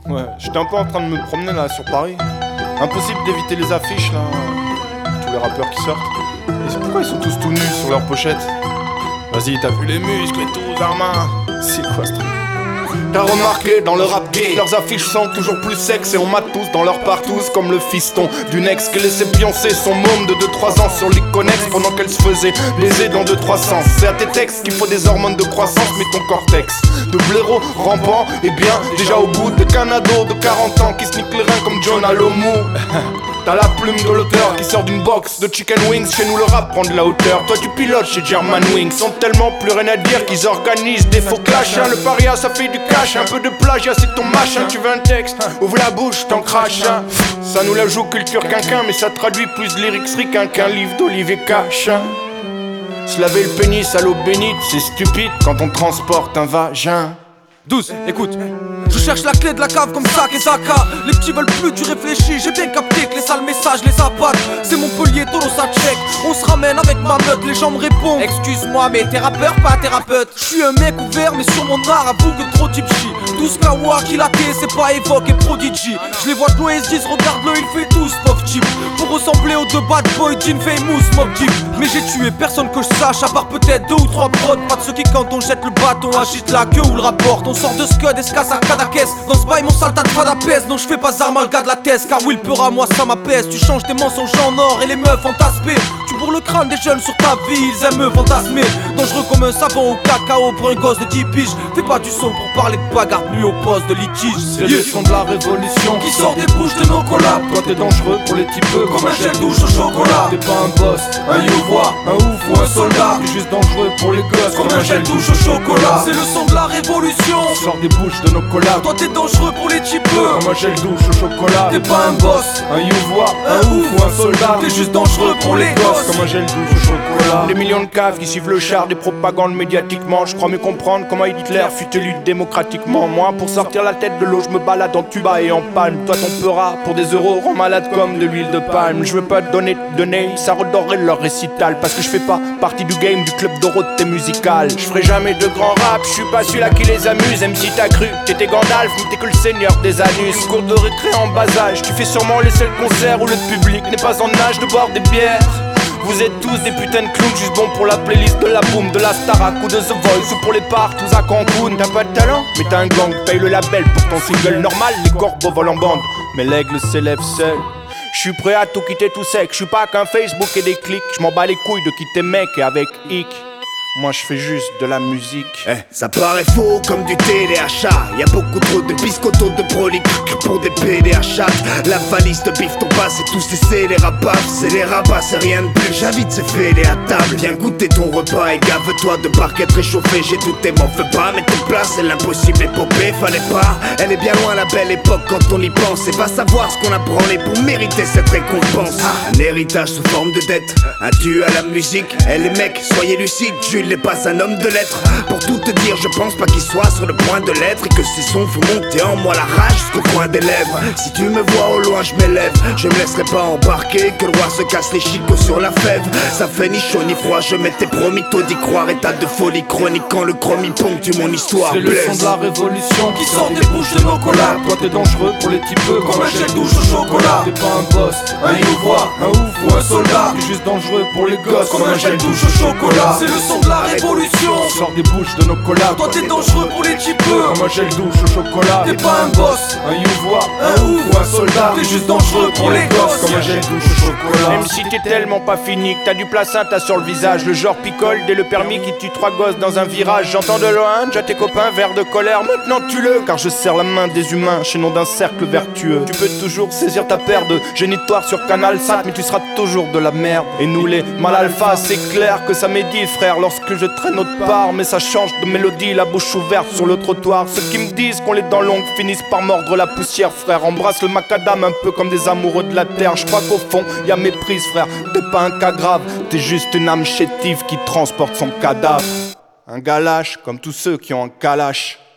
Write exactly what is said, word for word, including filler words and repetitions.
Ouais, j'étais un peu en train de me promener là sur Paris. Impossible d'éviter les affiches là, tous les rappeurs qui sortent. Et pourquoi ils sont tous tout nus sur leurs pochettes? Vas-y, t'as vu les muscles et tout, Zarma? C'est quoi ce truc? T'as remarqué dans le rap gay, leurs affiches sont toujours plus sexes et on mate tous dans leur partous comme le fiston d'une ex qui laissait pioncer son môme de deux trois ans sur l'Iconex pendant qu'elle se faisait baiser dans deux trois sens. C'est à tes textes qu'il faut des hormones de croissance, mais ton cortex de blaireau rampant est bien déjà au bout de qu'un ado de quarante ans qui se nique les reins comme John Alomou. T'as la plume de l'auteur qui sort d'une box de chicken wings. Chez nous le rap prend de la hauteur. Toi tu pilotes chez German Wings. Sont tellement plus rien à dire qu'ils organisent des faux clashs hein. Le paria ça fait du cash, un peu de plagiat c'est ton machin. Tu veux un texte, ouvre la bouche, t'en craches hein. Ça nous la joue culture quinquin, mais ça traduit plus lyrics ricain qu'un livre d'Olivier Cache hein. Se laver le pénis à l'eau bénite, c'est stupide quand on transporte un vagin. douze, écoute. Je cherche la clé de la cave comme Zach et Zaka. Les petits veulent plus du réfléchi. J'ai bien capté que les sales messages les appâtent. C'est Montpellier, Tolo, ça check. On se ramène avec ma meute, les gens me répondent. Excuse-moi mais t'es rappeur, pas thérapeute. Je suis un mec ouvert mais sur mon art avoue que trop deep shit. douze Kawa qui l'a té, c'est pas Evoque et Prodigy. Je les vois de loin et se disent regarde-le il fait tous Pop Chip. Pour ressembler aux deux bad boys, Jim Famous, Mob Deep. Mais j'ai tué personne que je sache, à part peut-être deux ou trois prods. Pas de ceux qui quand on jette le bâton agite la queue ou le rapporte. On sort de Scud et se casse à Cadaquès. Dans ce bail mon saltat de fada pèse. Non je fais pas Zarma le gars de la thèse. Car Will Peura moi ça m'apaise. Tu changes des mensonges en or et les meufs en taspé. Tu bourres le crâne des jeunes sur ta vie. Ils aiment me fantasmer. Dangereux comme un savon au cacao pour un gosse de dix piges. Fais pas du son pour parler de bagarre nuit au poste de litige. C'est le son de la révolution qui sort des bouches de nos collabs. Toi t'es dangereux pour les typeux comme un gel douche au chocolat. T'es pas un boss, un youvois, un ouf ou un soldat. T'es juste dangereux pour les gosses comme un gel douche au chocolat. C'est le son de la révolution qui sort des bouches de nos collabs. Toi t'es dangereux pour les typeux comme un gel douche au chocolat. T'es pas un boss, un youvois, un ouf ou un soldat. T'es juste dangereux pour les gosses comme un gel douche au chocolat. Des millions de caves qui suivent le char des propagandes médiatiquement. Je crois mieux comprendre comment Hitler fut élu démocratiquement. Moi pour sortir la tête de l'eau je me balade en tuba et en palme. Toi ton peura pour des euros rend malade comme de l'huile de palme. Je veux pas te donner de donner, ça redorerait leur récital. Parce que je fais pas partie du game du club Dorothée musical. Je ferai jamais de grand rap, je suis pas celui-là qui les amuse. Même si t'as cru, t'étais Gandalf, mais t'es que le seigneur des anus. Cours de récré en bas âge, tu fais sûrement les seuls concerts où le public n'est pas en âge de boire des bières. Vous êtes tous des putains de clowns, juste bons pour la playlist de la boom, de la Starac ou de The Voice ou pour les parties à Cancun. T'as pas de talent, mais t'as un gang, paye le label pour ton single normal. Les corbeaux volent en bande, mais l'aigle s'élève seul. J'suis prêt à tout quitter tout sec, j'suis pas qu'un Facebook et des clics. J'm'en bats les couilles de quitter mec et avec hic. Moi je fais juste de la musique. Eh, ça paraît faux comme du téléachat. Y'a beaucoup trop de biscottos de proliques pour des P D H. La valise de bif ton passe et tous ces c'est les rapafs. C'est les rabats, c'est rien de plus. J'invite ces fêlés à table. Viens goûter ton repas et gave-toi de barquettes réchauffées. J'ai douté, m'en fais pas, mais tes places c'est l'impossible épopée. Fallait pas, elle est bien loin la belle époque quand on y pense. Et va savoir ce qu'on a branlé pour mériter cette récompense. Un héritage sous forme de dette, un dû à la musique. Eh les mecs, soyez lucides, Jules n'est pas un homme de lettres. Pour tout te dire, je pense pas qu'il soit sur le point de l'être. Et que ces sons font monter en moi la rage jusqu'au coin des lèvres. Si tu me vois au loin, je m'élève. Je me laisserai pas embarquer, que le roi se casse les chicots sur la fève. Ça fait ni chaud ni froid, je m'étais promis tôt d'y croire. État de folie chronique quand le chromie ponctue mon histoire. C'est le son de la révolution qui sort des bouches de nos collabs. Toi t'es dangereux pour les typeux comme un gel douche au chocolat. T'es pas un boss, un youvois, un ouf ou un soldat. T'es juste dangereux pour les gosses comme un gel douche au chocolat. C'est le son de la révolution qui sort des bouches de nos collabs. Toi t'es dangereux pour les typeux comme un gel douche au chocolat. T'es pas un boss, un youvois, un ouf ou un soldat. T'es juste dangereux pour les gosses comme un gel douche au chocolat. Même si t'es tellement pas fini que t'as du placenta sur le visage. Le genre picole dès le permis qui tue trois gosses dans un virage. J'entends de loin, déjà tes copains verts de colère. Maintenant tue-le car je serre la main des humains chez nom d'un cercle vertueux. Tu peux toujours saisir ta paire de génitoire sur Canal Sat, mais tu seras toujours de la merde. Et nous les mal alpha, c'est clair que ça médit frère lorsque je traîne autre part. Mais ça change de mélodie, la bouche ouverte sur le trottoir. Ceux qui me disent qu'on les dents longues finissent par mordre la poussière frère. Embrasse le macadam un peu comme des amoureux de la terre. Je crois qu'au fond y'a méprise frère. T'es pas un cas grave, t'es juste une âme chétive qui transporte son cadavre. Un galache comme tous ceux qui ont un calache.